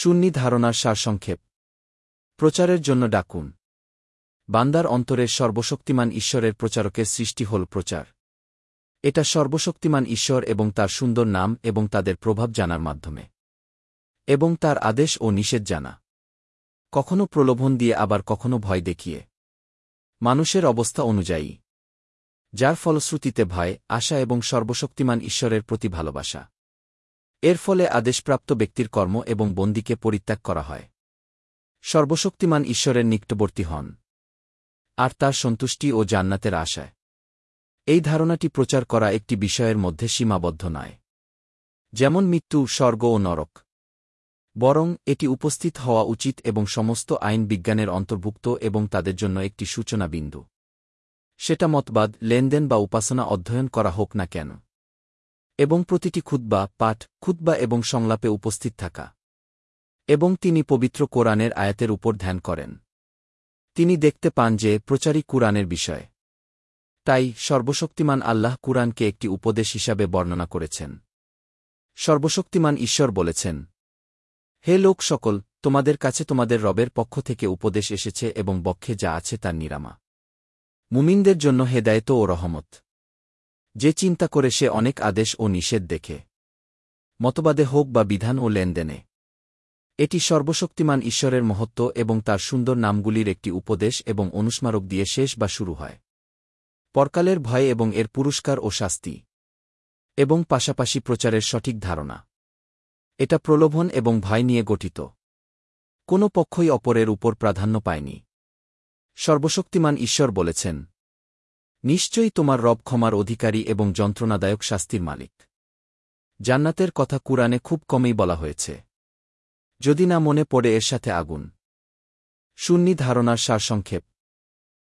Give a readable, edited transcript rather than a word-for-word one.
শূন্য ধারণার সারসংক্ষেপ। প্রচারের জন্য ডাকুন। বান্দার অন্তরের সর্বশক্তিমান ঈশ্বরের প্রচারকের সৃষ্টি হল প্রচার। এটা সর্বশক্তিমান ঈশ্বর এবং তার সুন্দর নাম এবং তাদের প্রভাব জানার মাধ্যমে, এবং তার আদেশ ও নিষেধ জানা, কখনো প্রলোভন দিয়ে আবার কখনো ভয় দেখিয়ে, মানুষের অবস্থা অনুযায়ী, যার ফলশ্রুতিতে ভয়, আশা এবং সর্বশক্তিমান ঈশ্বরের প্রতি ভালোবাসা। এর ফলে আদেশপ্রাপ্ত ব্যক্তির কর্ম এবং বন্দীকে পরিত্যাগ করা হয়, সর্বশক্তিমান ঈশ্বরের নিকটবর্তী হন, আর তার সন্তুষ্টি ও জান্নাতের আশায়। এই ধারণাটি প্রচার করা একটি বিষয়ের মধ্যে সীমাবদ্ধ নয়, যেমন মৃত্যু, স্বর্গ ও নরক, বরং এটি উপস্থিত হওয়া উচিত এবং সমস্ত আইন বিজ্ঞানের অন্তর্ভুক্ত এবং তাদের জন্য একটি সূচনা বিন্দু, সেটা মতবাদ, লেনদেন বা উপাসনা অধ্যয়ন করা হোক না কেন, এবং প্রতিটি খুতবা, পাঠ, খুতবা এবং সংলাপে উপস্থিত থাকা। এবং তিনি পবিত্র কোরআনের আয়াতের উপর ধ্যান করেন। তিনি দেখতে পান যে প্রচারই কুরআনের বিষয়। তাই সর্বশক্তিমান আল্লাহ কুরআনকে একটি উপদেশ হিসাবে বর্ণনা করেছেন। সর্বশক্তিমান ঈশ্বর বলেছেন, হে লোক সকল, তোমাদের কাছে তোমাদের রবের পক্ষ থেকে উপদেশ এসেছে এবং বক্ষে যা আছে তার নিরামা, মুমিনদের জন্য হেদায়েত ও রহমত। যে চিন্তা করে সে অনেক আদেশ ও নিষেধ দেখে, মতবাদে হোক বা বিধান ও লেনদেনে। এটি সর্বশক্তিমান ঈশ্বরের মহত্ব এবং তার সুন্দর নামগুলির একটি উপদেশ এবং অনুস্মারক দিয়ে শেষ বা শুরু হয়। পরকালের ভয় এবং এর পুরস্কার ও শাস্তি, এবং পাশাপাশি প্রচারের সঠিক ধারণা। এটা প্রলোভন এবং ভয় নিয়ে গঠিত। কোনো পক্ষই অপরের উপর প্রাধান্য পায়নি। সর্বশক্তিমান ঈশ্বর বলেছেন, নিশ্চয়ই তোমার রব ক্ষমার অধিকারী এবং যন্ত্রণাদায়ক শাস্তির মালিক। জান্নাতের কথা কুরআনে খুব কমই বলা হয়েছে, যদি না মনে পড়ে এর সাথে আগুন। শূন্য ধারণার সারসংক্ষেপ।